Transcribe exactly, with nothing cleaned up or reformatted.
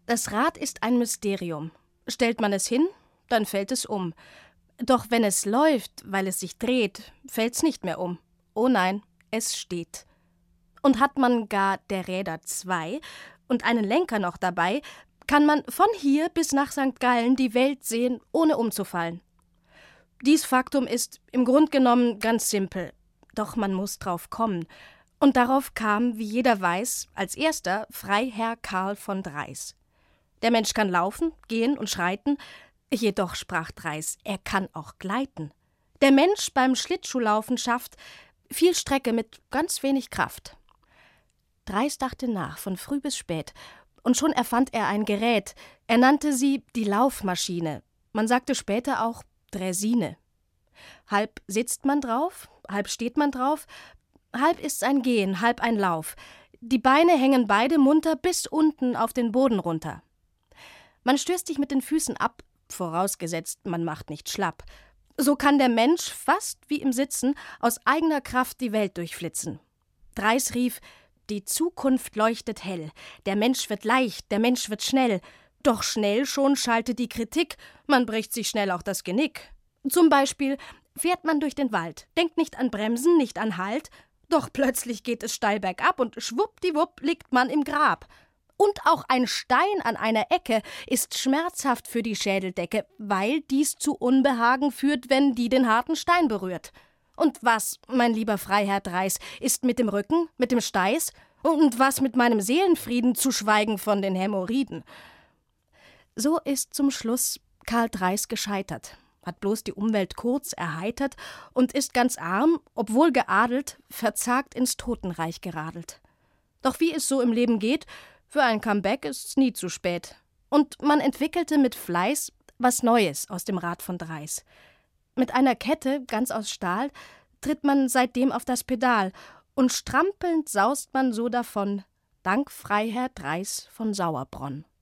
Das Rad ist ein Mysterium. Stellt man es hin, dann fällt es um. Doch wenn es läuft, weil es sich dreht, fällt's nicht mehr um. Oh nein, es steht. Und hat man gar der Räder zwei und einen Lenker noch dabei, kann man von hier bis nach Sankt Gallen die Welt sehen, ohne umzufallen. Dies Faktum ist im Grund genommen ganz simpel, doch man muss drauf kommen. Und darauf kam, wie jeder weiß, als erster Freiherr Karl von Drais. Der Mensch kann laufen, gehen und schreiten, jedoch, sprach Drais, er kann auch gleiten. Der Mensch beim Schlittschuhlaufen schafft viel Strecke mit ganz wenig Kraft. Drais dachte nach, von früh bis spät, und schon erfand er ein Gerät. Er nannte sie die Laufmaschine. Man sagte später auch Draisine. Halb sitzt man drauf, halb steht man drauf, halb ist's ein Gehen, halb ein Lauf. Die Beine hängen beide munter bis unten auf den Boden runter. Man stößt sich mit den Füßen ab, vorausgesetzt, man macht nicht schlapp. So kann der Mensch fast wie im Sitzen aus eigener Kraft die Welt durchflitzen. Drais rief: Die Zukunft leuchtet hell, der Mensch wird leicht, der Mensch wird schnell. Doch schnell schon schaltet die Kritik, man bricht sich schnell auch das Genick. Zum Beispiel fährt man durch den Wald, denkt nicht an Bremsen, nicht an Halt, doch plötzlich geht es steil bergab und schwuppdiwupp liegt man im Grab. Und auch ein Stein an einer Ecke ist schmerzhaft für die Schädeldecke, weil dies zu Unbehagen führt, wenn die den harten Stein berührt. Und was, mein lieber Freiherr Drais, ist mit dem Rücken, mit dem Steiß? Und was mit meinem Seelenfrieden, zu schweigen von den Hämorrhoiden? So ist zum Schluss Karl Drais gescheitert, hat bloß die Umwelt kurz erheitert und ist ganz arm, obwohl geadelt, verzagt ins Totenreich geradelt. Doch wie es so im Leben geht, für ein Comeback ist's nie zu spät. Und man entwickelte mit Fleiß was Neues aus dem Rad von Drais. Mit einer Kette, ganz aus Stahl, tritt man seitdem auf das Pedal und strampelnd saust man so davon, dank Freiherr Drais von Sauerbronn.